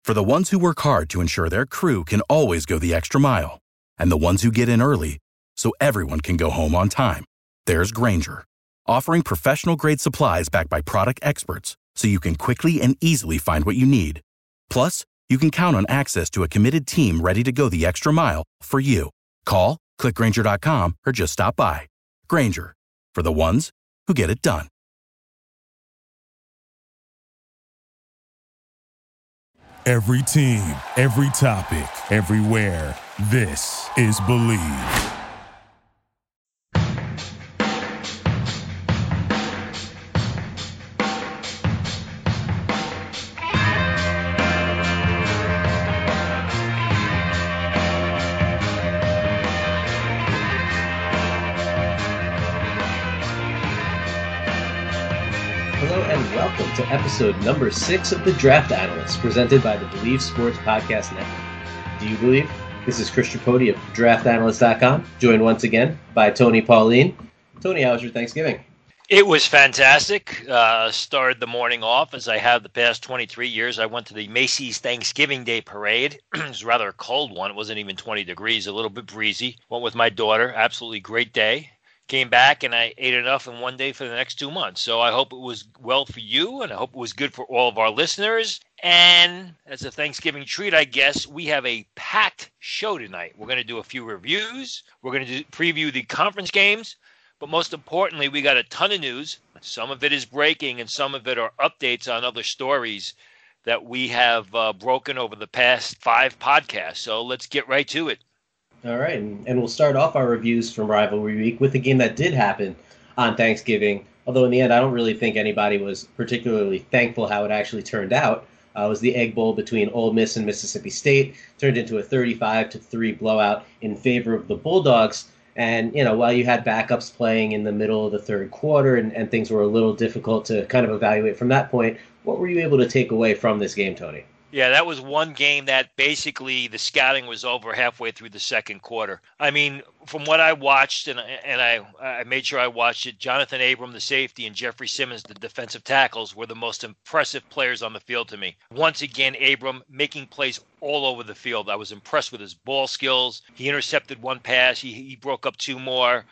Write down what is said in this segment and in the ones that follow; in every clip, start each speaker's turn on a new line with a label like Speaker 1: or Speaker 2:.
Speaker 1: For the ones who work hard to ensure their crew can always go the extra mile, and the ones who get in early so everyone can go home on time, there's Grainger, offering professional-grade supplies backed by product experts so you can quickly and easily find what you need. Plus, you can count on access to a committed team ready to go the extra mile for you. Call, click Grainger.com, or just stop by. Grainger, for the ones who get it done.
Speaker 2: Every team, every topic, everywhere. This is Believe.
Speaker 3: Welcome to episode number 6 of The Draft Analyst, presented by the Believe Sports Podcast Network. Do you believe? This is Chris Tripodi of DraftAnalyst.com, joined once again by Tony Pauline. Tony, how was your Thanksgiving?
Speaker 4: It was fantastic. Started the morning off as I have the past 23 years. I went to the Macy's Thanksgiving Day Parade. It was rather a cold one. It wasn't even 20 degrees, a little bit breezy. Went with my daughter. Absolutely great day. Came back and I ate enough in one day for the next 2 months. So I hope it was well for you, and I hope it was good for all of our listeners. And as a Thanksgiving treat, I guess, we have a packed show tonight. We're going to do a few reviews. We're going to preview the conference games. But most importantly, we got a ton of news. Some of it is breaking and some of it are updates on other stories that we have broken over the past 5 podcasts. So let's get right to it.
Speaker 3: All right, and we'll start off our reviews from Rivalry Week with a game that did happen on Thanksgiving, although in the end I don't really think anybody was particularly thankful how it actually turned out. It was the Egg Bowl between Ole Miss and Mississippi State, turned into a 35-3 blowout in favor of the Bulldogs. And, you know, while you had backups playing in the middle of the third quarter and things were a little difficult to kind of evaluate from that point, what were you able to take away from this game, Tony?
Speaker 4: Yeah, that was one game that basically the scouting was over halfway through the second quarter. I mean, from what I watched, and I made sure I watched it, Jonathan Abram, the safety, and Jeffrey Simmons, the defensive tackles, were the most impressive players on the field to me. Once again, Abram making plays all over the field. I was impressed with his ball skills. He intercepted one pass. He broke up 2 more.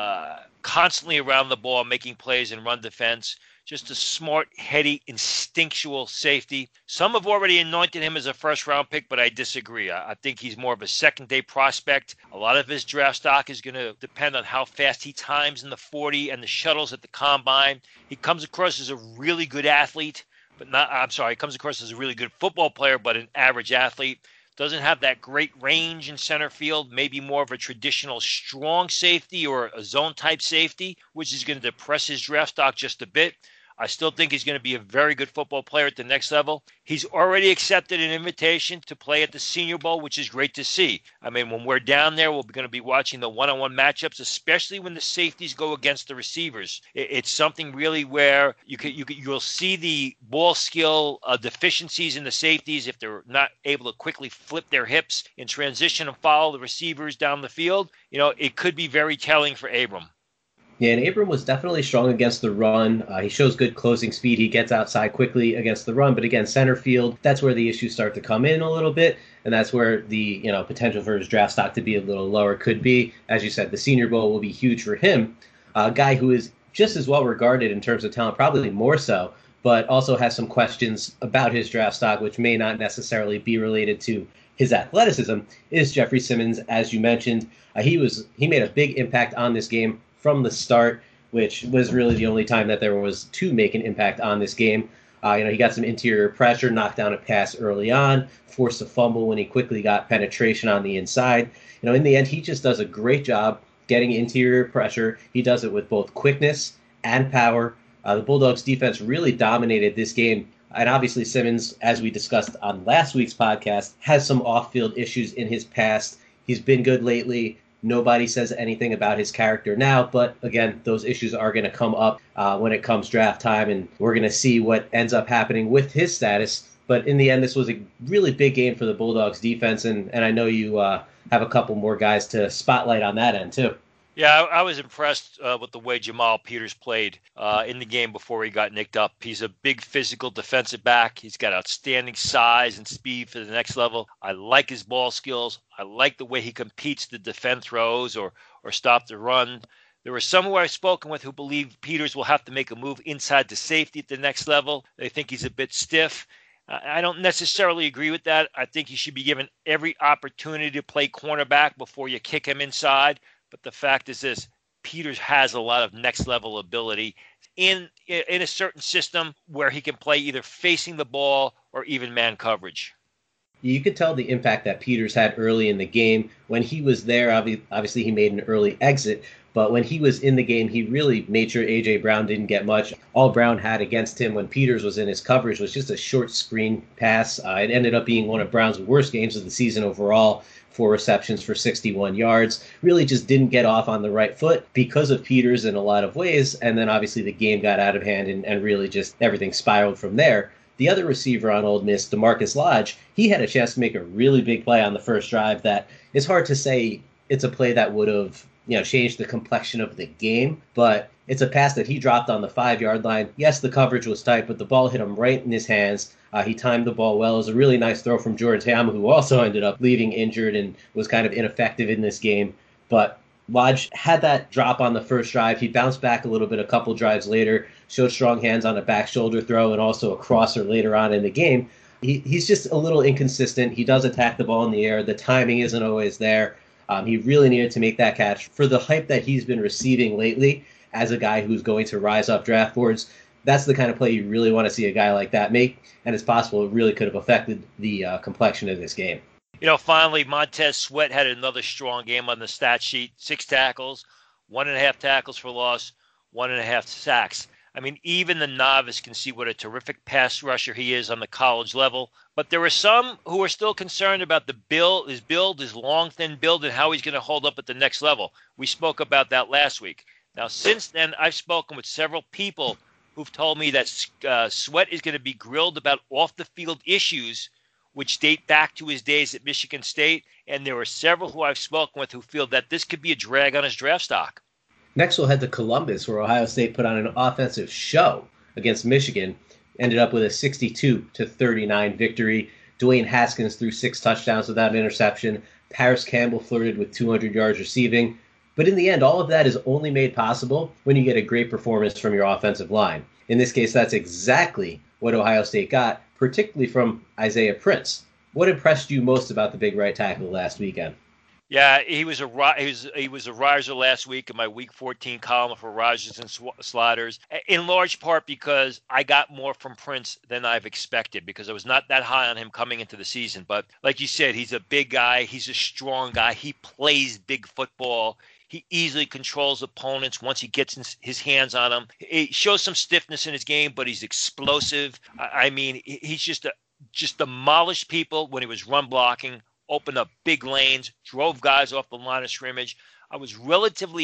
Speaker 4: Constantly around the ball, making plays in run defense. Just a smart, heady, instinctual safety. Some have already anointed him as a first-round pick, but I disagree. I think he's more of a second-day prospect. A lot of his draft stock is going to depend on how fast he times in the 40 and the shuttles at the combine. He comes across as a really good athlete, he comes across as a really good football player, but an average athlete. Doesn't have that great range in center field, maybe more of a traditional strong safety or a zone-type safety, which is going to depress his draft stock just a bit. I still think he's going to be a very good football player at the next level. He's already accepted an invitation to play at the Senior Bowl, which is great to see. I mean, when we're down there, we're going to be watching the one-on-one matchups, especially when the safeties go against the receivers. It's something really where you'll see the ball skill deficiencies in the safeties if they're not able to quickly flip their hips in transition and follow the receivers down the field. You know, it could be very telling for Abram.
Speaker 3: Yeah, and Abram was definitely strong against the run. He shows good closing speed. He gets outside quickly against the run, but again, center field, that's where the issues start to come in a little bit, and that's where the potential for his draft stock to be a little lower could be. As you said, the Senior Bowl will be huge for him. A guy who is just as well regarded in terms of talent, probably more so, but also has some questions about his draft stock, which may not necessarily be related to his athleticism, is Jeffrey Simmons. As you mentioned, he made a big impact on this game from the start, which was really the only time that there was to make an impact on this game. He got some interior pressure, knocked down a pass early on, forced a fumble when he quickly got penetration on the inside. In the end, he just does a great job getting interior pressure. He does it with both quickness and power. The Bulldogs defense really dominated this game. And obviously Simmons, as we discussed on last week's podcast, has some off-field issues in his past. He's been good lately. Nobody says anything about his character now, but again, those issues are going to come up when it comes draft time, and we're going to see what ends up happening with his status. But in the end, this was a really big game for the Bulldogs defense, and I know you have a couple more guys to spotlight on that end too.
Speaker 4: Yeah, I was impressed with the way Jamal Peters played in the game before he got nicked up. He's a big physical defensive back. He's got outstanding size and speed for the next level. I like his ball skills. I like the way he competes to defend throws or stop the run. There were some who I've spoken with who believe Peters will have to make a move inside to safety at the next level. They think he's a bit stiff. I don't necessarily agree with that. I think he should be given every opportunity to play cornerback before you kick him inside. But the fact is this, Peters has a lot of next level ability in a certain system where he can play either facing the ball or even man coverage.
Speaker 3: You could tell the impact that Peters had early in the game. When he was there, obviously he made an early exit, but when he was in the game, he really made sure A.J. Brown didn't get much. All Brown had against him when Peters was in his coverage was just a short screen pass. It ended up being one of Brown's worst games of the season overall. 4 receptions for 61 yards. Really just didn't get off on the right foot because of Peters in a lot of ways. And then obviously the game got out of hand and really just everything spiraled from there. The other receiver on Ole Miss, DeMarcus Lodge, he had a chance to make a really big play on the first drive that it's hard to say it's a play that would have changed the complexion of the game, but it's a pass that he dropped on the 5-yard line. Yes, the coverage was tight, but the ball hit him right in his hands. He timed the ball well. It was a really nice throw from Jordan Ta'amu, who also ended up leaving injured and was kind of ineffective in this game. But Lodge had that drop on the first drive. He bounced back a little bit a couple drives later, showed strong hands on a back shoulder throw and also a crosser later on in the game. He's just a little inconsistent. He does attack the ball in the air. The timing isn't always there. He really needed to make that catch. For the hype that he's been receiving lately as a guy who's going to rise up draft boards, that's the kind of play you really want to see a guy like that make, and it's possible it really could have affected the complexion of this game.
Speaker 4: Finally, Montez Sweat had another strong game on the stat sheet. 6 tackles, 1.5 tackles for loss, 1.5 sacks. I mean, even the novice can see what a terrific pass rusher he is on the college level. But there were some who are still concerned about his long, thin build, and how he's going to hold up at the next level. We spoke about that last week. Now, since then, I've spoken with several people who've told me that Sweat is going to be grilled about off-the-field issues, which date back to his days at Michigan State. And there were several who I've spoken with who feel that this could be a drag on his draft stock.
Speaker 3: Next, we'll head to Columbus, where Ohio State put on an offensive show against Michigan. Ended up with a 62-39 victory. Dwayne Haskins threw 6 touchdowns without an interception. Paris Campbell flirted with 200 yards receiving. But in the end, all of that is only made possible when you get a great performance from your offensive line. In this case, that's exactly what Ohio State got, particularly from Isaiah Prince. What impressed you most about the big right tackle last weekend?
Speaker 4: Yeah, he was a riser last week in my Week 14 column for risers and sliders, in large part because I got more from Prince than I've expected, because I was not that high on him coming into the season. But like you said, he's a big guy. He's a strong guy. He plays big football. He easily controls opponents once he gets his hands on them. He shows some stiffness in his game, but he's explosive. I mean, he's just demolished people when he was run blocking, opened up big lanes, drove guys off the line of scrimmage. I was relatively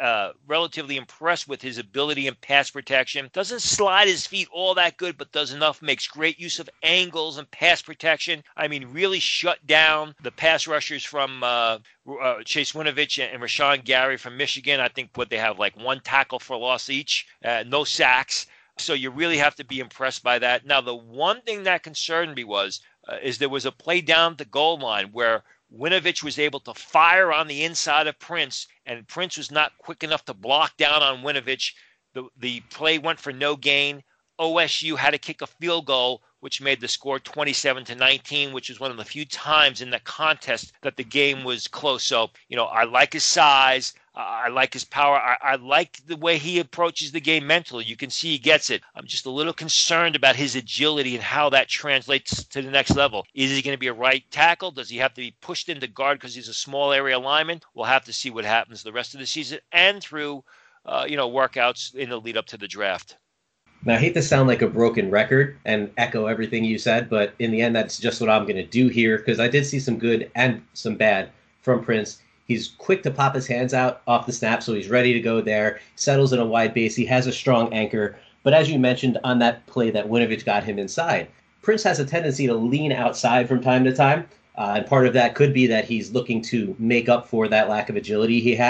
Speaker 4: impressed with his ability in pass protection. Doesn't slide his feet all that good, but does enough, makes great use of angles and pass protection. I mean, really shut down the pass rushers from Chase Winovich and Rashawn Gary from Michigan. I think they have like 1 tackle for loss each, no sacks. So you really have to be impressed by that. Now, the one thing that concerned me is there was a play down the goal line where Winovich was able to fire on the inside of Prince, and Prince was not quick enough to block down on Winovich. The play went for no gain. OSU had to kick a field goal, which made the score 27-19, which is one of the few times in the contest that the game was close. So, I like his size. I like his power. I like the way he approaches the game mentally. You can see he gets it. I'm just a little concerned about his agility and how that translates to the next level. Is he going to be a right tackle? Does he have to be pushed into guard because he's a small area lineman? We'll have to see what happens the rest of the season and through, workouts in the lead up to the draft.
Speaker 3: Now, I hate to sound like a broken record and echo everything you said, but in the end, that's just what I'm going to do here, because I did see some good and some bad from Prince. He's quick to pop his hands out off the snap, so he's ready to go there. Settles in a wide base. He has a strong anchor. But as you mentioned on that play that Winovich got him inside, Prince has a tendency to lean outside from time to time. And part of that could be that he's looking to make up for that lack of agility he has.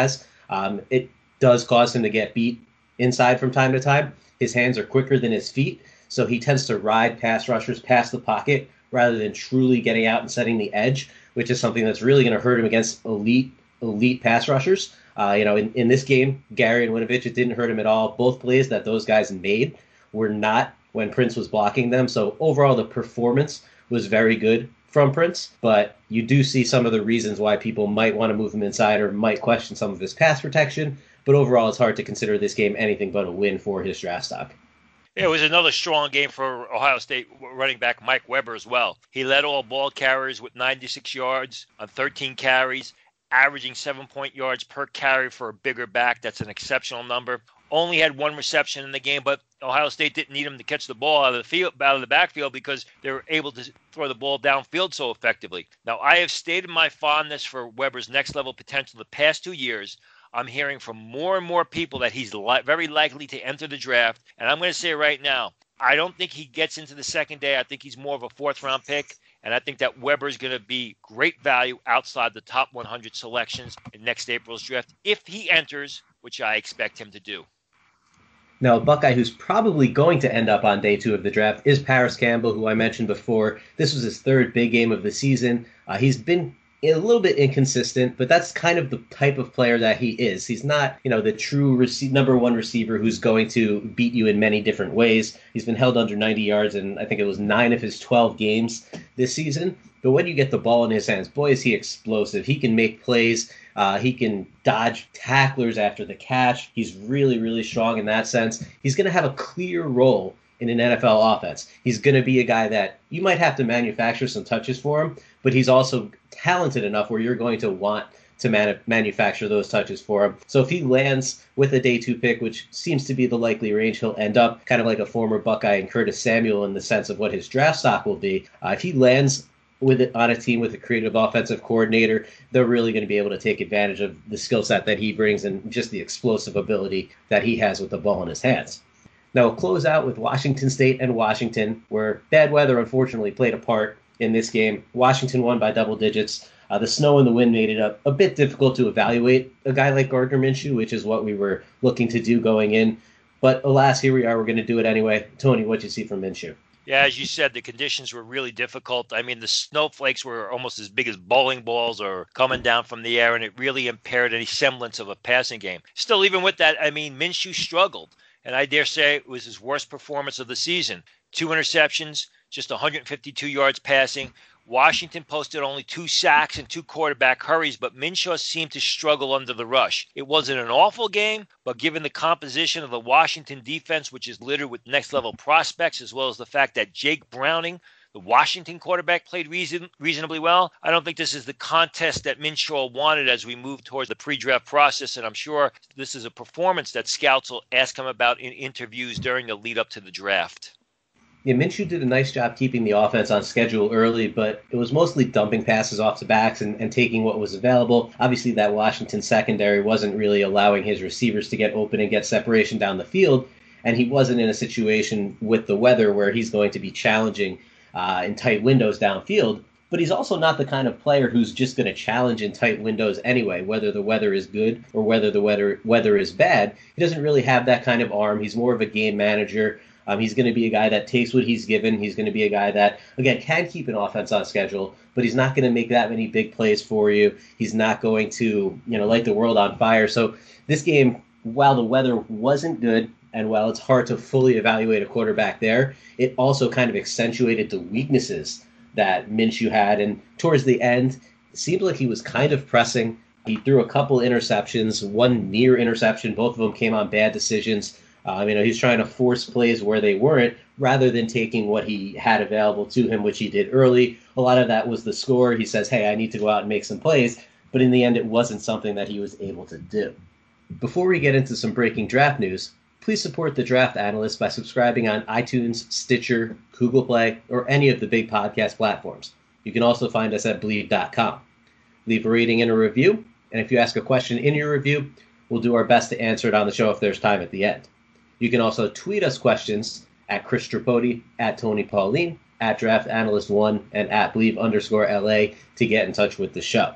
Speaker 3: It does cause him to get beat inside from time to time. His hands are quicker than his feet, so he tends to ride pass rushers past the pocket rather than truly getting out and setting the edge, which is something that's really going to hurt him against elite pass rushers. In this game, Gary and Winovich, it didn't hurt him at all. Both plays that those guys made were not when Prince was blocking them. So overall, the performance was very good from Prince, but you do see some of the reasons why people might want to move him inside or might question some of his pass protection. But overall, it's hard to consider this game anything but a win for his draft stock.
Speaker 4: It was another strong game for Ohio State running back Mike Weber as well. He led all ball carriers with 96 yards on 13 carries, averaging 7 yards per carry for a bigger back. That's an exceptional number. Only had one reception in the game, but Ohio State didn't need him to catch the ball out of the backfield because they were able to throw the ball downfield so effectively. Now, I have stated my fondness for Weber's next level potential the past 2 years. I'm hearing from more and more people that he's very likely to enter the draft. And I'm going to say right now, I don't think he gets into the second day. I think he's more of a fourth-round pick. And I think that Weber is going to be great value outside the top 100 selections in next April's draft if he enters, which I expect him to do.
Speaker 3: Now, a Buckeye who's probably going to end up on day 2 of the draft is Paris Campbell, who I mentioned before. This was his third big game of the season. He's been a little bit inconsistent, but that's kind of the type of player that he is. He's not, the true number one receiver who's going to beat you in many different ways. He's been held under 90 yards in, I think it was 9 of his 12 games this season. But when you get the ball in his hands, boy, is he explosive. He can make plays. He can dodge tacklers after the catch. He's really, really strong in that sense. He's going to have a clear role in an NFL offense. He's going to be a guy that you might have to manufacture some touches for him, but he's also talented enough where you're going to want to manufacture those touches for him. So if he lands with a day 2 pick, which seems to be the likely range, he'll end up kind of like a former Buckeye and Curtis Samuel in the sense of what his draft stock will be. If he lands with it on a team with a creative offensive coordinator, they're really going to be able to take advantage of the skill set that he brings and just the explosive ability that he has with the ball in his hands. Now, we'll close out with Washington State and Washington, where bad weather unfortunately played a part in this game. Washington won by double digits. The snow and the wind made it a bit difficult to evaluate a guy like Gardner Minshew, which is what we were looking to do going in. But alas, here we are. We're going to do it anyway. Tony, what'd you see from Minshew?
Speaker 4: Yeah, as you said, the conditions were really difficult. I mean, the snowflakes were almost as big as bowling balls or coming down from the air, and it really impaired any semblance of a passing game. Still, even with that, I mean, Minshew struggled, and I dare say it was his worst performance of the season. 2 interceptions, just 152 yards passing. Washington posted only 2 sacks and 2 quarterback hurries, but Minshew seemed to struggle under the rush. It wasn't an awful game, but given the composition of the Washington defense, which is littered with next-level prospects, as well as the fact that Jake Browning, the Washington quarterback, played reasonably well, I don't think this is the contest that Minshew wanted as we move towards the pre-draft process, and I'm sure this is a performance that scouts will ask him about in interviews during the lead-up to the draft.
Speaker 3: Yeah, Minshew did a nice job keeping the offense on schedule early, but it was mostly dumping passes off the backs and taking what was available. Obviously, that Washington secondary wasn't really allowing his receivers to get open and get separation down the field, and he wasn't in a situation with the weather where he's going to be challenging in tight windows downfield. But he's also not the kind of player who's just going to challenge in tight windows anyway, whether the weather is good or whether the weather is bad. He doesn't really have that kind of arm. He's more of a game manager. He's going to be a guy that takes what he's given. He's going to be a guy that, again, can keep an offense on schedule, but he's not going to make that many big plays for you. He's not going to, light the world on fire. So this game, while the weather wasn't good, and while it's hard to fully evaluate a quarterback there, it also kind of accentuated the weaknesses that Minshew had. And towards the end, it seemed like he was kind of pressing. He threw a couple interceptions, one near interception. Both of them came on bad decisions. He's trying to force plays where they weren't rather than taking what he had available to him, which he did early. A lot of that was the score. He says, hey, I need to go out and make some plays. But in the end, it wasn't something that he was able to do. Before we get into some breaking draft news, please support The Draft Analyst by subscribing on iTunes, Stitcher, Google Play, or any of the big podcast platforms. You can also find us at Bleav.com. Leave a rating and a review, and if you ask a question in your review, we'll do our best to answer it on the show if there's time at the end. You can also tweet us questions at Chris Tripodi, at Tony Pauline, at DraftAnalyst1, and at Bleav_LA to get in touch with the show.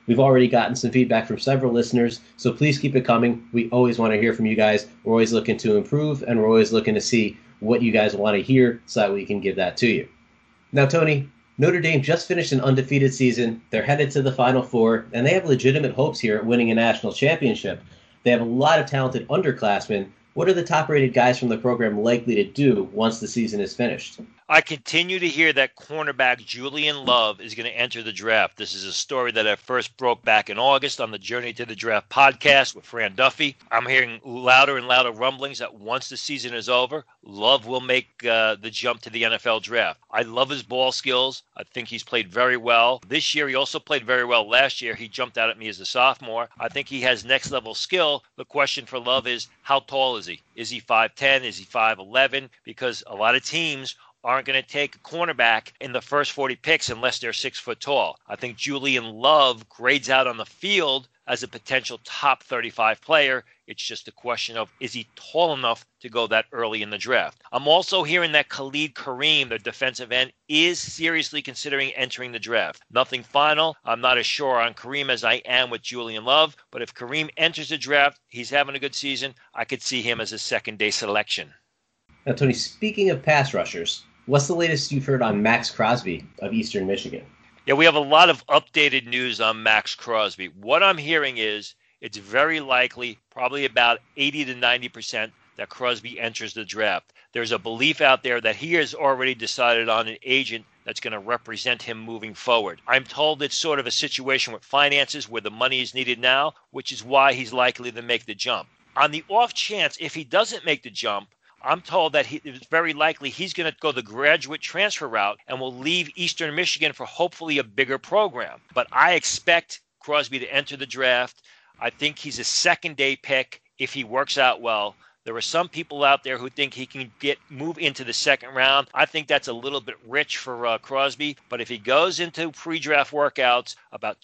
Speaker 3: We've already gotten some feedback from several listeners, so please keep it coming. We always want to hear from you guys. We're always looking to improve, and we're always looking to see what you guys want to hear so that we can give that to you. Now, Tony, Notre Dame just finished an undefeated season. They're headed to the Final Four, and they have legitimate hopes here at winning a national championship. They have a lot of talented underclassmen. What are the top-rated guys from the program likely to do once the season is finished?
Speaker 4: I continue to hear that cornerback Julian Love is going to enter the draft. This is a story that I first broke back in August on the Journey to the Draft podcast with Fran Duffy. I'm hearing louder and louder rumblings that once the season is over, Love will make the jump to the NFL draft. I love his ball skills. I think he's played very well. This year, he also played very well. Last year, he jumped out at me as a sophomore. I think he has next-level skill. The question for Love is, how tall is he? Is he 5'10"? Is he 5'11"? Because a lot of teams aren't going to take a cornerback in the first 40 picks unless they're 6 foot tall. I think Julian Love grades out on the field as a potential top 35 player. It's just a question of, is he tall enough to go that early in the draft? I'm also hearing that Khalid Kareem, the defensive end, is seriously considering entering the draft. Nothing final. I'm not as sure on Kareem as I am with Julian Love, but if Kareem enters the draft, he's having a good season, I could see him as a second-day selection.
Speaker 3: Now, Tony, speaking of pass rushers, what's the latest you've heard on Max Crosby of Eastern Michigan?
Speaker 4: Yeah, we have a lot of updated news on Max Crosby. What I'm hearing is it's very likely, probably about 80 to 90%, that Crosby enters the draft. There's a belief out there that he has already decided on an agent that's going to represent him moving forward. I'm told it's sort of a situation with finances where the money is needed now, which is why he's likely to make the jump. On the off chance, if he doesn't make the jump, I'm told that it's very likely he's going to go the graduate transfer route and will leave Eastern Michigan for hopefully a bigger program. But I expect Crosby to enter the draft. I think he's a second-day pick if he works out well. There are some people out there who think he can move into the second round. I think that's a little bit rich for Crosby. But if he goes into pre-draft workouts, about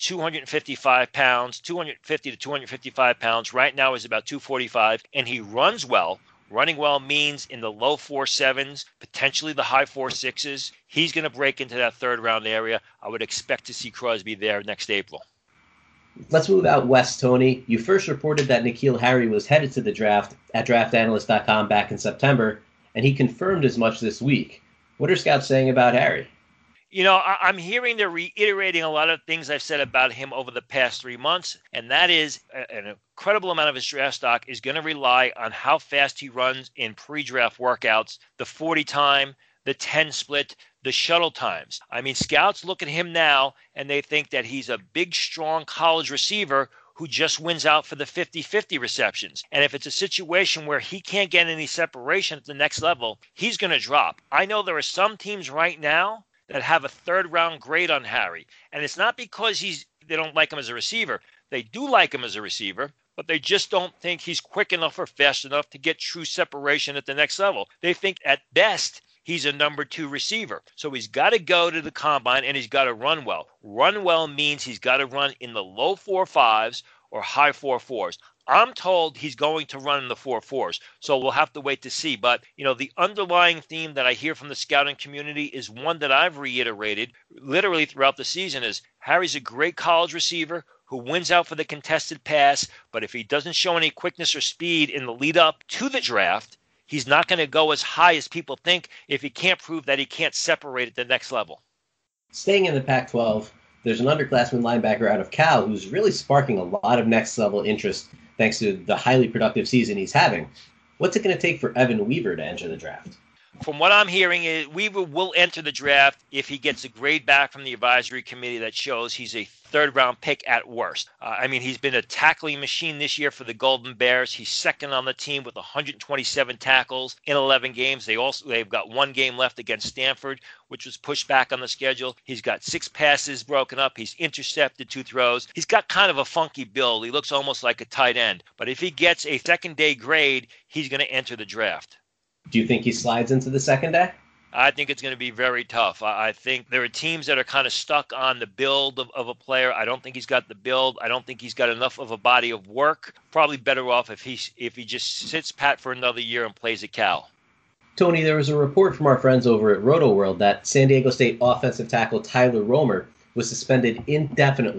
Speaker 4: 255 pounds, 250 to 255 pounds, right now is about 245, and he runs well. Running well means in the low 4.7s, potentially the high 4.6s. He's going to break into that third-round area. I would expect to see Crosby there next April.
Speaker 3: Let's move out west, Tony. You first reported that N'Keal Harry was headed to the draft at draftanalyst.com back in September, and he confirmed as much this week. What are scouts saying about Harry?
Speaker 4: You know, I'm hearing they're reiterating a lot of things I've said about him over the past 3 months, and that is an incredible amount of his draft stock is going to rely on how fast he runs in pre-draft workouts, the 40 time, the 10 split, the shuttle times. I mean, scouts look at him now, and they think that he's a big, strong college receiver who just wins out for the 50-50 receptions. And if it's a situation where he can't get any separation at the next level, he's going to drop. I know there are some teams right now that have a third-round grade on Harry. And it's not because they don't like him as a receiver. They do like him as a receiver, but they just don't think he's quick enough or fast enough to get true separation at the next level. They think at best he's a number 2 receiver. So he's got to go to the combine and he's got to run well. Run well means he's got to run in the low 4.5s or high 4.4s. I'm told he's going to run in the 4.4s, so we'll have to wait to see. But, you know, the underlying theme that I hear from the scouting community is one that I've reiterated literally throughout the season is Harry's a great college receiver who wins out for the contested pass, but if he doesn't show any quickness or speed in the lead up to the draft, he's not going to go as high as people think if he can't prove that he can't separate at the next level.
Speaker 3: Staying in the Pac-12, there's an underclassman linebacker out of Cal who's really sparking a lot of next-level interest thanks to the highly productive season he's having. What's it going to take for Evan Weaver to enter the draft?
Speaker 4: From what I'm hearing, Weaver will enter the draft if he gets a grade back from the advisory committee that shows he's a third-round pick at worst. I mean, he's been a tackling machine this year for the Golden Bears. He's second on the team with 127 tackles in 11 games. They've got 1 game left against Stanford, which was pushed back on the schedule. He's got 6 passes broken up. He's intercepted 2 throws. He's got kind of a funky build. He looks almost like a tight end. But if he gets a second-day grade, he's going to enter the draft.
Speaker 3: Do you think he slides into the second day?
Speaker 4: I think it's going to be very tough. I think there are teams that are kind of stuck on the build of a player. I don't think he's got the build. I don't think he's got enough of a body of work. Probably better off if he just sits pat for another year and plays at Cal.
Speaker 3: Tony, there was a report from our friends over at Roto-World that San Diego State offensive tackle Tyler Romer was suspended indefinitely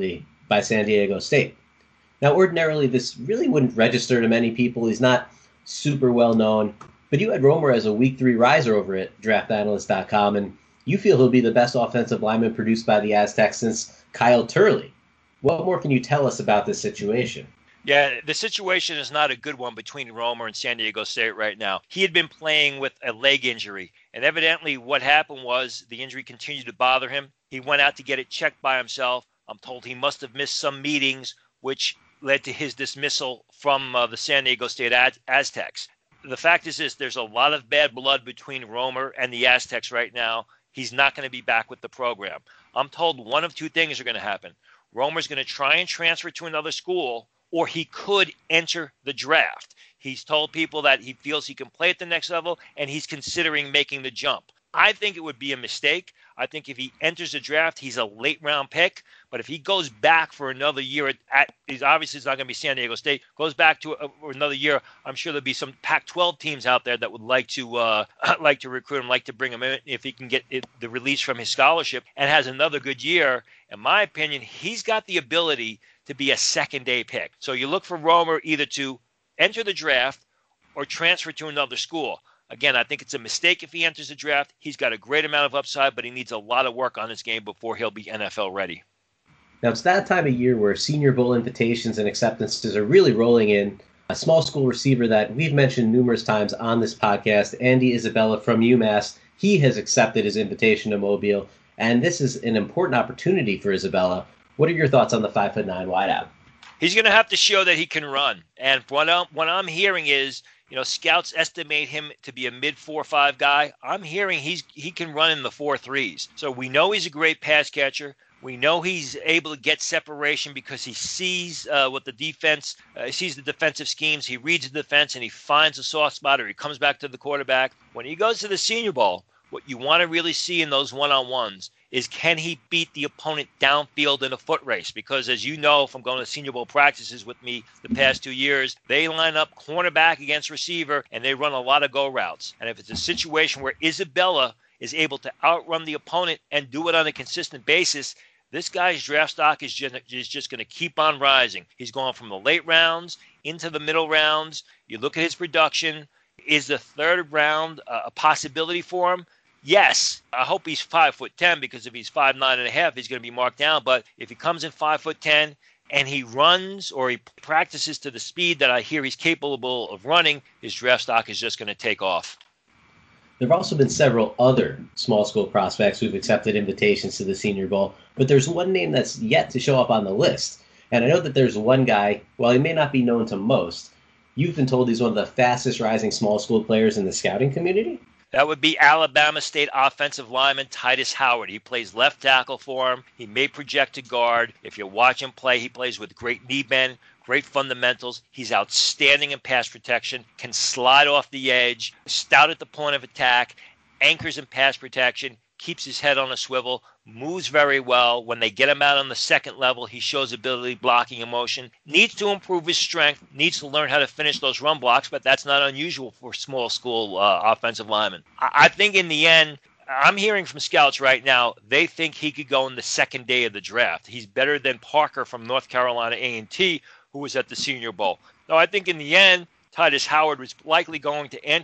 Speaker 3: by San Diego State. Now, ordinarily, this really wouldn't register to many people. He's not super well known, but you had Romer as a week 3 riser over at draftanalyst.com, and you feel he'll be the best offensive lineman produced by the Aztecs since Kyle Turley. What more can you tell us about this situation?
Speaker 4: Yeah, the situation is not a good one between Romer and San Diego State right now. He had been playing with a leg injury, and evidently what happened was the injury continued to bother him. He went out to get it checked by himself. I'm told he must have missed some meetings, which led to his dismissal from the San Diego State Aztecs. The fact is this, there's a lot of bad blood between Romer and the Aztecs right now. He's not going to be back with the program. I'm told one of two things are going to happen. Romer's going to try and transfer to another school, or he could enter the draft. He's told people that he feels he can play at the next level, and he's considering making the jump. I think it would be a mistake. I think if he enters the draft, he's a late-round pick. But if he goes back for another year, he's obviously it's not going to be San Diego State, goes back to another year, I'm sure there'll be some Pac-12 teams out there that would like to recruit him, like to bring him in if he can get the release from his scholarship and has another good year. In my opinion, he's got the ability to be a second-day pick. So you look for Romer either to enter the draft or transfer to another school. Again, I think it's a mistake if he enters the draft. He's got a great amount of upside, but he needs a lot of work on his game before he'll be NFL ready.
Speaker 3: Now, it's that time of year where Senior Bowl invitations and acceptances are really rolling in. A small school receiver that we've mentioned numerous times on this podcast, Andy Isabella from UMass, he has accepted his invitation to Mobile, and this is an important opportunity for Isabella. What are your thoughts on the 5'9" wideout?
Speaker 4: He's going to have to show that he can run. And what I'm hearing is, scouts estimate him to be a mid 4.5 guy. I'm hearing he can run in the 4.3s. So we know he's a great pass catcher. We know he's able to get separation because he sees what the defense sees the defensive schemes. He reads the defense and he finds a soft spot, or he comes back to the quarterback. When he goes to the Senior Bowl, what you want to really see in those one-on-ones is, can he beat the opponent downfield in a foot race? Because as you know from going to Senior Bowl practices with me the past 2 years, they line up cornerback against receiver and they run a lot of go routes. And if it's a situation where Isabella is able to outrun the opponent and do it on a consistent basis, this guy's draft stock is just going to keep on rising. He's going from the late rounds into the middle rounds. You look at his production. Is the third round a possibility for him? Yes. I hope he's 5'10", because if he's 5'9.5", he's going to be marked down. But if he comes in 5'10" and he runs or he practices to the speed that I hear he's capable of running, his draft stock is just going to take off.
Speaker 3: There have also been several other small school prospects who've accepted invitations to the Senior Bowl, but there's one name that's yet to show up on the list. And I know that there's one guy, while he may not be known to most, you've been told he's one of the fastest rising small school players in the scouting community?
Speaker 4: That would be Alabama State offensive lineman Titus Howard. He plays left tackle for him. He may project to guard. If you watch him play, he plays with great knee bend, great fundamentals. He's outstanding in pass protection, can slide off the edge, stout at the point of attack, anchors in pass protection, keeps his head on a swivel, moves very well. When they get him out on the second level, he shows ability blocking in motion. Needs to improve his strength, needs to learn how to finish those run blocks, but that's not unusual for small school offensive linemen. I think in the end, I'm hearing from scouts right now, they think he could go in the second day of the draft. He's better than Parker from North Carolina A&T, who was at the Senior Bowl. No, I think in the end, Titus Howard was likely going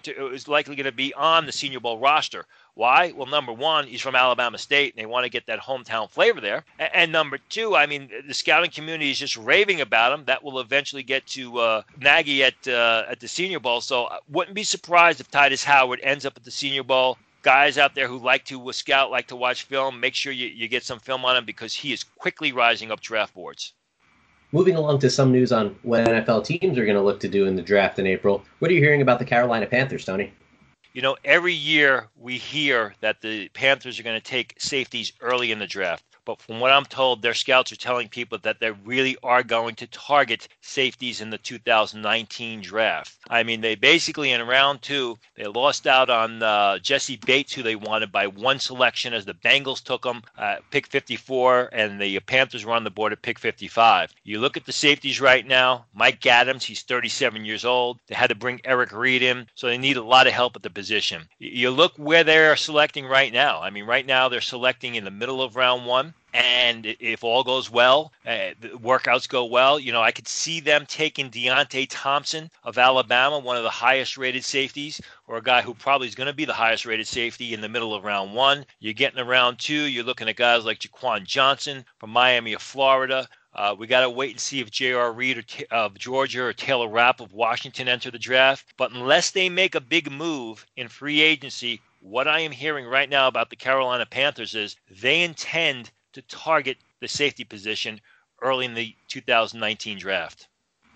Speaker 4: to be on the Senior Bowl roster. Why? Well, number one, he's from Alabama State, and they want to get that hometown flavor there. And number two, I mean, the scouting community is just raving about him. That will eventually get to Nagy at the Senior Bowl. So I wouldn't be surprised if Titus Howard ends up at the Senior Bowl. Guys out there who like to scout, like to watch film, make sure you get some film on him, because he is quickly rising up draft boards.
Speaker 3: Moving along to some news on what NFL teams are going to look to do in the draft in April. What are you hearing about the Carolina Panthers, Tony?
Speaker 4: Every year we hear that the Panthers are going to take safeties early in the draft. But from what I'm told, their scouts are telling people that they really are going to target safeties in the 2019 draft. I mean, they basically, in round 2, they lost out on Jesse Bates, who they wanted by one selection, as the Bengals took him, pick 54, and the Panthers were on the board at pick 55. You look at the safeties right now, Mike Adams, he's 37 years old. They had to bring Eric Reed in, so they need a lot of help at the position. You look where they're selecting right now. I mean, right now they're selecting in the middle of round 1. And if all goes well, the workouts go well, I could see them taking Deontay Thompson of Alabama, one of the highest rated safeties, or a guy who probably is going to be the highest rated safety in the middle of round 1. You're getting to round 2, you're looking at guys like Jaquan Johnson from Miami of Florida. We got to wait and see if J.R. Reed of Georgia or Taylor Rapp of Washington enter the draft. But unless they make a big move in free agency, what I am hearing right now about the Carolina Panthers is they intend to target the safety position early in the 2019 draft.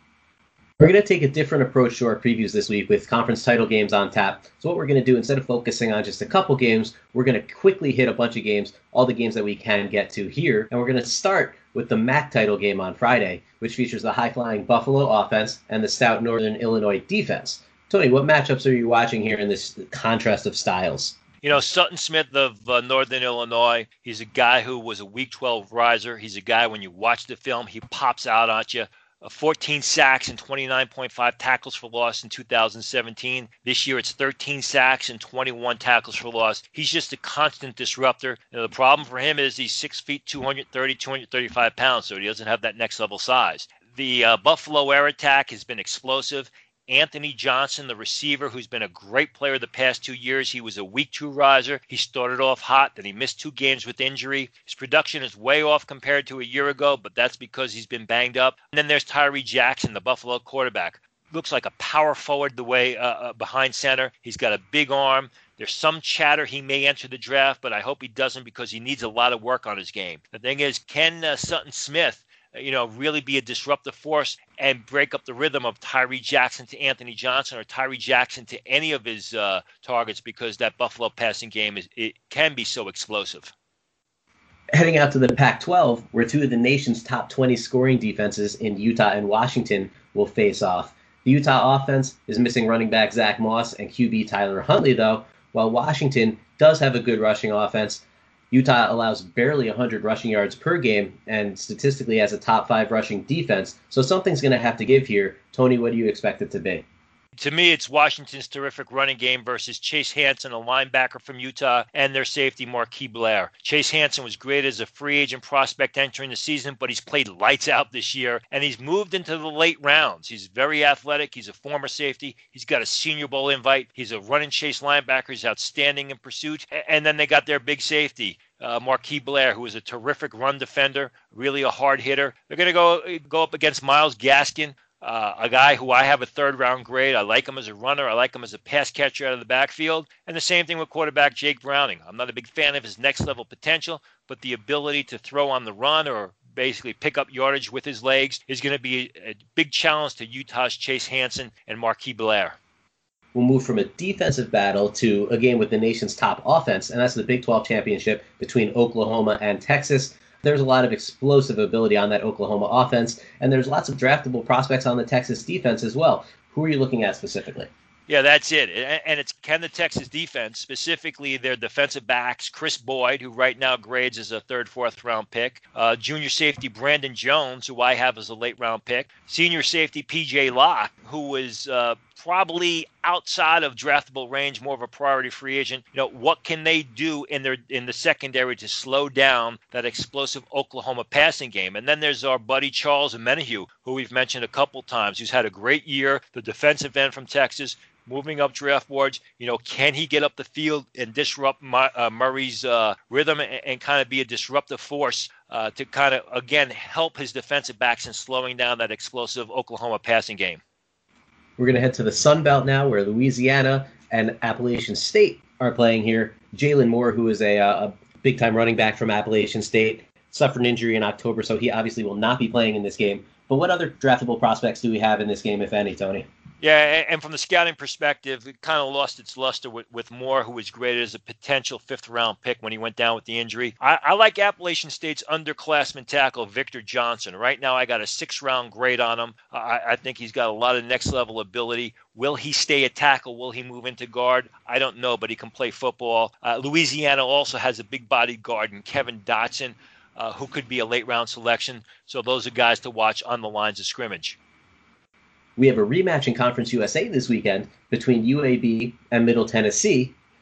Speaker 3: We're going to take a different approach to our previews this week with conference title games on tap. So what we're going to do, instead of focusing on just a couple games, we're going to quickly hit a bunch of games, all the games that we can get to here. And we're going to start with the MAC title game on Friday, which features the high-flying Buffalo offense and the stout Northern Illinois defense. Tony, what matchups are you watching here in this contrast of styles?
Speaker 4: Sutton Smith of Northern Illinois, he's a guy who was a Week 12 riser. He's a guy, when you watch the film, he pops out at you. 14 sacks and 29.5 tackles for loss in 2017. This year it's 13 sacks and 21 tackles for loss. He's just a constant disruptor. The problem for him is he's 6 feet, 230, 235 pounds, so he doesn't have that next level size. The Buffalo air attack has been explosive. Anthony Johnson, the receiver, who's been a great player the past 2 years. He was a Week 2 riser. He started off hot, then he missed 2 games with injury. His production is way off compared to a year ago, but that's because he's been banged up. And then there's Tyree Jackson, the Buffalo quarterback. Looks like a power forward the way behind center. He's got a big arm. There's some chatter he may enter the draft, but I hope he doesn't because he needs a lot of work on his game. The thing is, can Sutton Smith really be a disruptive force and break up the rhythm of Tyree Jackson to Anthony Johnson or Tyree Jackson to any of his targets, because that Buffalo passing game it can be so explosive.
Speaker 3: Heading out to the Pac-12, where 2 of the nation's top 20 scoring defenses in Utah and Washington will face off. The Utah offense is missing running back Zach Moss and QB Tyler Huntley, though, while Washington does have a good rushing offense. Utah allows barely 100 rushing yards per game and statistically has a top 5 rushing defense, so something's going to have to give here. Tony, what do you expect it to be?
Speaker 4: To me, it's Washington's terrific running game versus Chase Hansen, a linebacker from Utah, and their safety, Marquis Blair. Chase Hansen was great as a free agent prospect entering the season, but he's played lights out this year, and he's moved into the late rounds. He's very athletic. He's a former safety. He's got a Senior Bowl invite. He's a run-and-chase linebacker. He's outstanding in pursuit. And then they got their big safety, Marquis Blair, who is a terrific run defender, really a hard hitter. They're going to go up against Myles Gaskin, a guy who I have a 3rd-round grade. I like him as a runner. I like him as a pass catcher out of the backfield. And the same thing with quarterback Jake Browning. I'm not a big fan of his next-level potential, but the ability to throw on the run or basically pick up yardage with his legs is going to be a big challenge to Utah's Chase Hansen and Marquis Blair.
Speaker 3: We'll move from a defensive battle to a game with the nation's top offense, and that's the Big 12 championship between Oklahoma and Texas. There's a lot of explosive ability on that Oklahoma offense, and there's lots of draftable prospects on the Texas defense as well. Who are you looking at specifically?
Speaker 4: Yeah, that's it. And it's can the Texas defense, specifically their defensive backs, Chris Boyd, who right now grades as a 3rd, 4th round pick, junior safety Brandon Jones, who I have as a late round pick, senior safety PJ Locke, who was probably outside of draftable range, more of a priority free agent. What can they do in the secondary to slow down that explosive Oklahoma passing game? And then there's our buddy Charles Omenihu, who we've mentioned a couple times, who's had a great year, the defensive end from Texas, moving up draft boards. Can he get up the field and disrupt Murray's rhythm and kind of be a disruptive force to kind of, again, help his defensive backs in slowing down that explosive Oklahoma passing game?
Speaker 3: We're going to head to the Sun Belt now, where Louisiana and Appalachian State are playing here. Jalen Moore, who is a big-time running back from Appalachian State, suffered an injury in October, so he obviously will not be playing in this game. But what other draftable prospects do we have in this game, if any, Tony?
Speaker 4: Yeah, and from the scouting perspective, it kind of lost its luster with Moore, who was graded as a potential 5th-round pick when he went down with the injury. I like Appalachian State's underclassman tackle, Victor Johnson. Right now, I got a 6th-round grade on him. I think he's got a lot of next-level ability. Will he stay a tackle? Will he move into guard? I don't know, but he can play football. Louisiana also has a big-bodied guard in Kevin Dotson, who could be a late-round selection. So those are guys to watch on the lines of scrimmage. We
Speaker 3: have a rematch in Conference USA this weekend between UAB and Middle Tennessee.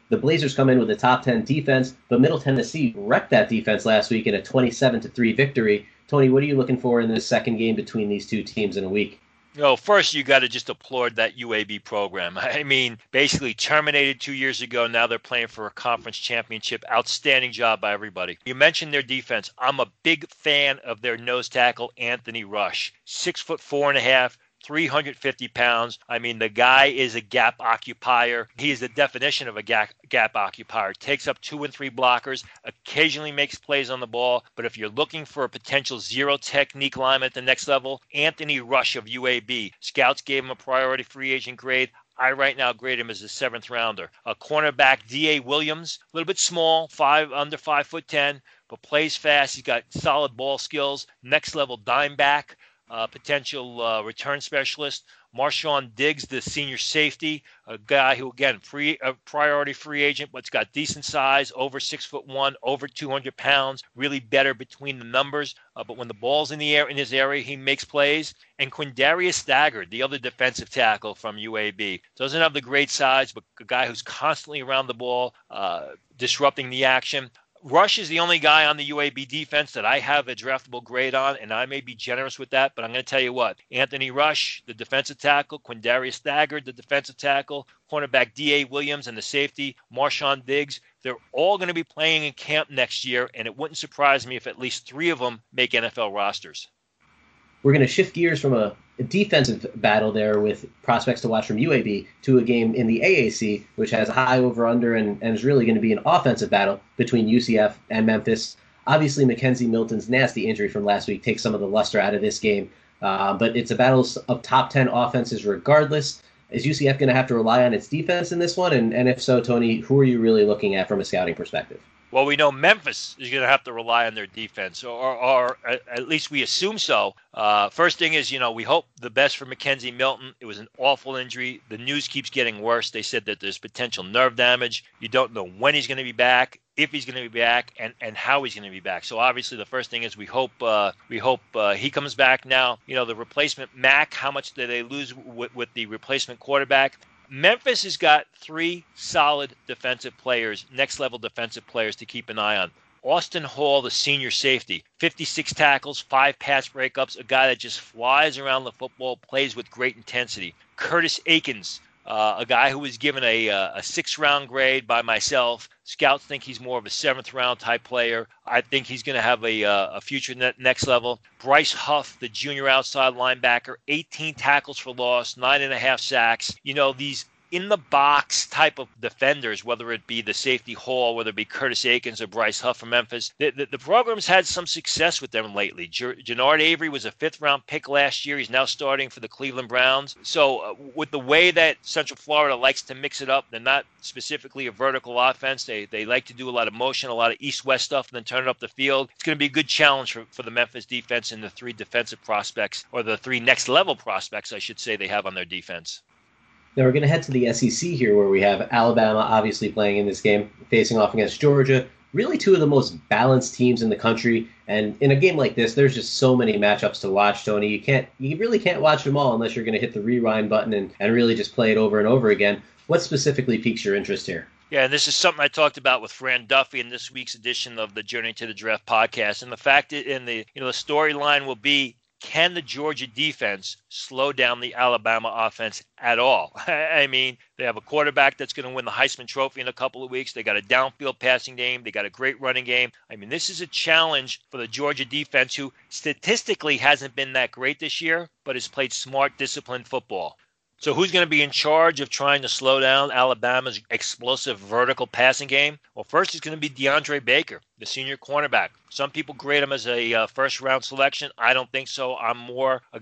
Speaker 3: The Blazers come in with a top 10 defense, but Middle Tennessee wrecked that defense last week in a 27-3 victory. Tony, what are you looking for in this second game between these two teams in a week?
Speaker 4: First, you got to just applaud that UAB program. I mean, basically terminated 2 years ago. Now they're playing for a conference championship. Outstanding job by everybody. You mentioned their defense. I'm a big fan of their nose tackle, Anthony Rush. 6'4.5". 350 pounds. I mean, the guy is a gap occupier. He is the definition of a gap occupier. Takes up 2 and 3 blockers, occasionally makes plays on the ball. But if you're looking for a potential zero technique lineman at the next level, Anthony Rush of UAB. Scouts gave him a priority free agent grade. I right now grade him as a 7th rounder. A cornerback, D.A. Williams, a little bit small, under 5'10", but plays fast. He's got solid ball skills. Next level dime back. Potential return specialist. Marshawn Diggs, the senior safety, a guy who, again, a priority free agent, but's got decent size, over 6'1", over 200 pounds, really better between the numbers. But when the ball's in the air in his area, he makes plays. And Quindarius Staggard, the other defensive tackle from UAB, doesn't have the great size, but a guy who's constantly around the ball, disrupting the action. Rush is the only guy on the UAB defense that I have a draftable grade on, and I may be generous with that, but I'm going to tell you what. Anthony Rush, the defensive tackle, Quindarius Staggard, the defensive tackle, cornerback D.A. Williams, and the safety, Marshawn Diggs, they're all going to be playing in camp next year, and it wouldn't surprise me if at least 3 of them make NFL rosters.
Speaker 3: We're going to shift gears from a defensive battle there with prospects to watch from UAB to a game in the AAC, which has a high over-under and is really going to be an offensive battle between UCF and Memphis. Obviously, McKenzie Milton's nasty injury from last week takes some of the luster out of this game, but it's a battle of top 10 offenses regardless. Is UCF going to have to rely on its defense in this one? And if so, Tony, who are you really looking at from a scouting perspective?
Speaker 4: Well, we know Memphis is going to have to rely on their defense, or at least we assume so. First thing is, we hope the best for McKenzie Milton. It was an awful injury. The news keeps getting worse. They said that there's potential nerve damage. You don't know when he's going to be back, if he's going to be back, and how he's going to be back. So obviously the first thing is we hope he comes back now. The replacement Mack, how much did they lose with the replacement quarterback? Memphis has got 3 solid defensive players, next-level defensive players to keep an eye on. Austin Hall, the senior safety, 56 tackles, 5 pass breakups, a guy that just flies around the football, plays with great intensity. Curtis Akins, a guy who was given a 6th-round grade by myself. Scouts think he's more of a 7th-round type player. I think he's going to have a future next level. Bryce Huff, the junior outside linebacker, 18 tackles for loss, 9.5 sacks. These in-the-box type of defenders, whether it be the safety Hall, whether it be Curtis Akins or Bryce Huff from Memphis, the program's had some success with them lately. Jannard Avery was a 5th-round pick last year. He's now starting for the Cleveland Browns. So with the way that Central Florida likes to mix it up, they're not specifically a vertical offense. They like to do a lot of motion, a lot of east-west stuff, and then turn it up the field. It's going to be a good challenge for the Memphis defense and the 3 defensive prospects, or the 3 next-level prospects, I should say, they have on their defense.
Speaker 3: Now we're going to head to the SEC here, where we have Alabama obviously playing in this game, facing off against Georgia. Really 2 of the most balanced teams in the country. And in a game like this, there's just so many matchups to watch, Tony. You really can't watch them all unless you're going to hit the rewind button and really just play it over and over again. What specifically piques your interest here?
Speaker 4: Yeah, and this is something I talked about with Fran Duffy in this week's edition of the Journey to the Draft podcast. And the fact that the storyline will be, can the Georgia defense slow down the Alabama offense at all? I mean, they have a quarterback that's going to win the Heisman Trophy in a couple of weeks. They got a downfield passing game. They got a great running game. I mean, this is a challenge for the Georgia defense, who statistically hasn't been that great this year, but has played smart, disciplined football. So who's going to be in charge of trying to slow down Alabama's explosive vertical passing game? Well, first it's going to be DeAndre Baker, the senior cornerback. Some people grade him as a first-round selection. I don't think so. I'm more of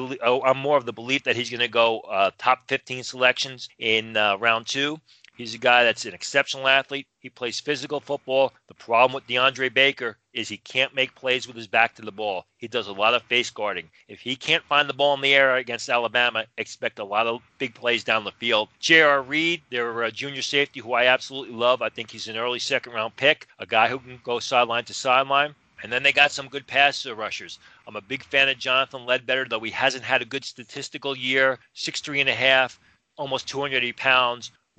Speaker 4: the belief that he's going to go top 15 selections in round 2. He's a guy that's an exceptional athlete. He plays physical football. The problem with DeAndre Baker is he can't make plays with his back to the ball. He does a lot of face guarding. If he can't find the ball in the air against Alabama, expect a lot of big plays down the field. J.R. Reed, their junior safety, who I absolutely love. I think he's an early 2nd-round pick, a guy who can go sideline to sideline. And then they got some good pass rushers. I'm a big fan of Jonathan Ledbetter, though he hasn't had a good statistical year. 6'3.5", almost 280 pounds.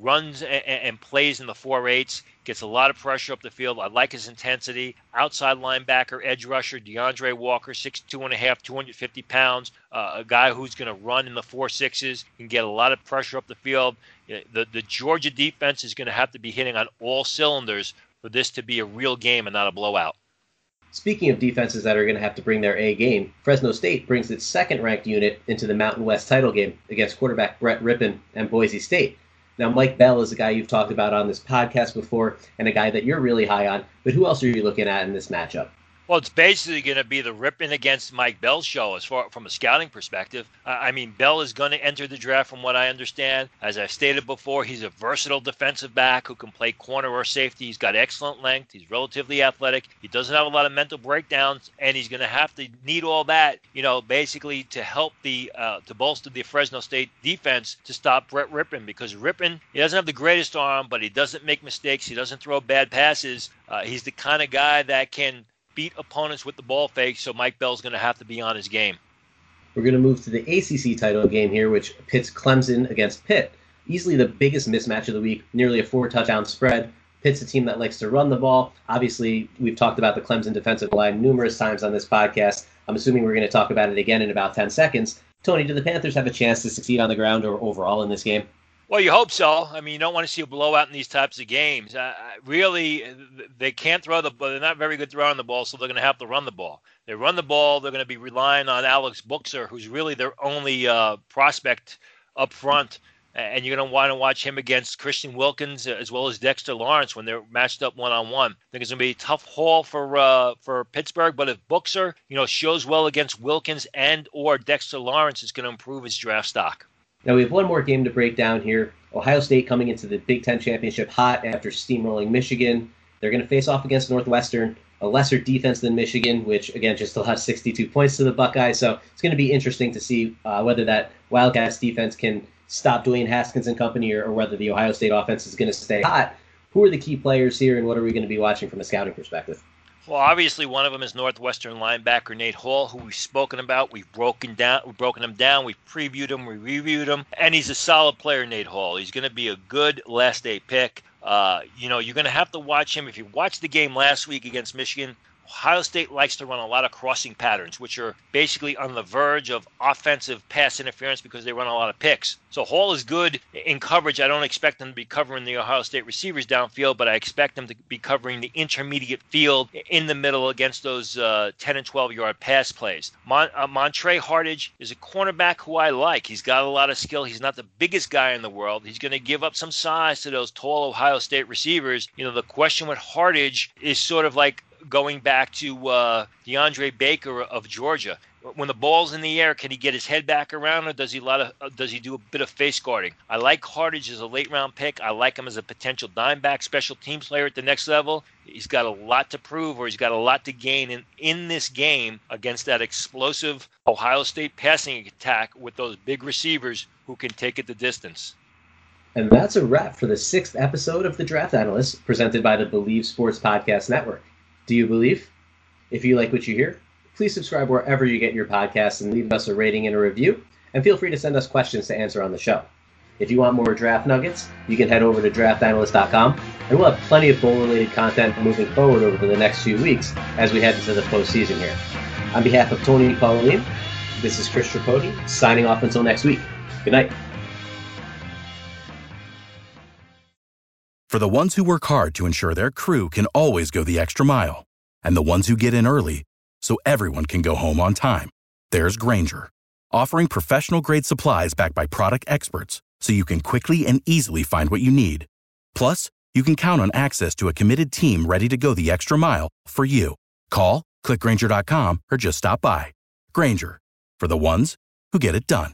Speaker 4: runs and plays in the 4.8s, gets a lot of pressure up the field. I like his intensity. Outside linebacker, edge rusher, DeAndre Walker, 6'2.5", 250 pounds, a guy who's going to run in the 4.6s, can get a lot of pressure up the field. The Georgia defense is going to have to be hitting on all cylinders for this to be a real game and not a blowout.
Speaker 3: Speaking of defenses that are going to have to bring their A game, Fresno State brings its second-ranked unit into the Mountain West title game against quarterback Brett Rypien and Boise State. Now, Mike Bell is a guy you've talked about on this podcast before and a guy that you're really high on, but who else are you looking at in this matchup?
Speaker 4: Well, it's basically going to be the Rypien against Mike Bell show as far from a scouting perspective. I mean, Bell is going to enter the draft from what I understand. As I've stated before, he's a versatile defensive back who can play corner or safety. He's got excellent length. He's relatively athletic. He doesn't have a lot of mental breakdowns, and he's going to have to need all that, basically to help to bolster the Fresno State defense to stop Brett Rypien, because Rypien, he doesn't have the greatest arm, but he doesn't make mistakes. He doesn't throw bad passes. He's the kind of guy that can beat opponents with the ball fake, so Mike Bell's going to have to be on his game.
Speaker 3: We're going to move to the ACC title game here, which pits Clemson against Pitt. Easily the biggest mismatch of the week, nearly a 4-touchdown spread. Pitt's a team that likes to run the ball. Obviously, we've talked about the Clemson defensive line numerous times on this podcast. I'm assuming we're going to talk about it again in about 10 seconds. Tony, do the Panthers have a chance to succeed on the ground or overall in this game?
Speaker 4: Well, you hope so. I mean, you don't want to see a blowout in these types of games. Really, they can't throw the ball. They're not very good throwing the ball, so they're going to have to run the ball. They run the ball, they're going to be relying on Alex Buchser, who's really their only prospect up front. And you're going to want to watch him against Christian Wilkins as well as Dexter Lawrence when they're matched up one-on-one. I think it's going to be a tough haul for Pittsburgh, but if Buchser, shows well against Wilkins and or Dexter Lawrence, it's going to improve his draft stock.
Speaker 3: Now we have one more game to break down here. Ohio State coming into the Big Ten Championship hot after steamrolling Michigan. They're going to face off against Northwestern, a lesser defense than Michigan, which, again, just still has 62 points to the Buckeyes. So it's going to be interesting to see whether that Wildcats defense can stop Dwayne Haskins and company or whether the Ohio State offense is going to stay hot. Who are the key players here, and what are we going to be watching from a scouting perspective?
Speaker 4: Well, obviously, one of them is Northwestern linebacker Nate Hall, who we've spoken about. We've broken him down. We've previewed him. We reviewed him. And he's a solid player, Nate Hall. He's going to be a good last-day pick. You're going to have to watch him. If you watched the game last week against Michigan, Ohio State likes to run a lot of crossing patterns, which are basically on the verge of offensive pass interference because they run a lot of picks. So Hall is good in coverage. I don't expect him to be covering the Ohio State receivers downfield, but I expect him to be covering the intermediate field in the middle against those 10 and 12-yard pass plays. Montre Hardage is a cornerback who I like. He's got a lot of skill. He's not the biggest guy in the world. He's going to give up some size to those tall Ohio State receivers. The question with Hardage is sort of like going back to DeAndre Baker of Georgia. When the ball's in the air, can he get his head back around, or does he do a bit of face guarding? I like Hardage as a late-round pick. I like him as a potential dime back special teams player at the next level. He's got a lot to prove, or he's got a lot to gain in this game against that explosive Ohio State passing attack with those big receivers who can take it the distance.
Speaker 3: And that's a wrap for the 6th episode of The Draft Analyst, presented by the Believe Sports Podcast Network. Do you believe? If you like what you hear, please subscribe wherever you get your podcasts and leave us a rating and a review. And feel free to send us questions to answer on the show. If you want more draft nuggets, you can head over to draftanalyst.com, and we'll have plenty of bowl-related content moving forward over the next few weeks as we head into the postseason here. On behalf of Tony Pauline, this is Chris Tripodi, signing off until next week. Good night.
Speaker 1: For the ones who work hard to ensure their crew can always go the extra mile, and the ones who get in early so everyone can go home on time, there's Grainger, offering professional-grade supplies backed by product experts so you can quickly and easily find what you need. Plus, you can count on access to a committed team ready to go the extra mile for you. Call, click Grainger.com, or just stop by. Grainger, for the ones who get it done.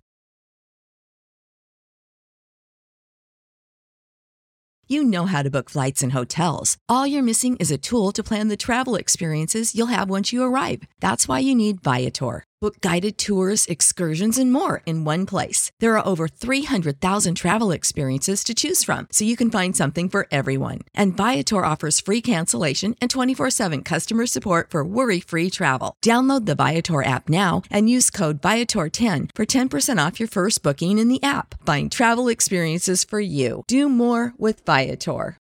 Speaker 5: You know how to book flights and hotels. All you're missing is a tool to plan the travel experiences you'll have once you arrive. That's why you need Viator. Book guided tours, excursions, and more in one place. There are over 300,000 travel experiences to choose from, so you can find something for everyone. And Viator offers free cancellation and 24/7 customer support for worry-free travel. Download the Viator app now and use code Viator10 for 10% off your first booking in the app. Find travel experiences for you. Do more with Viator.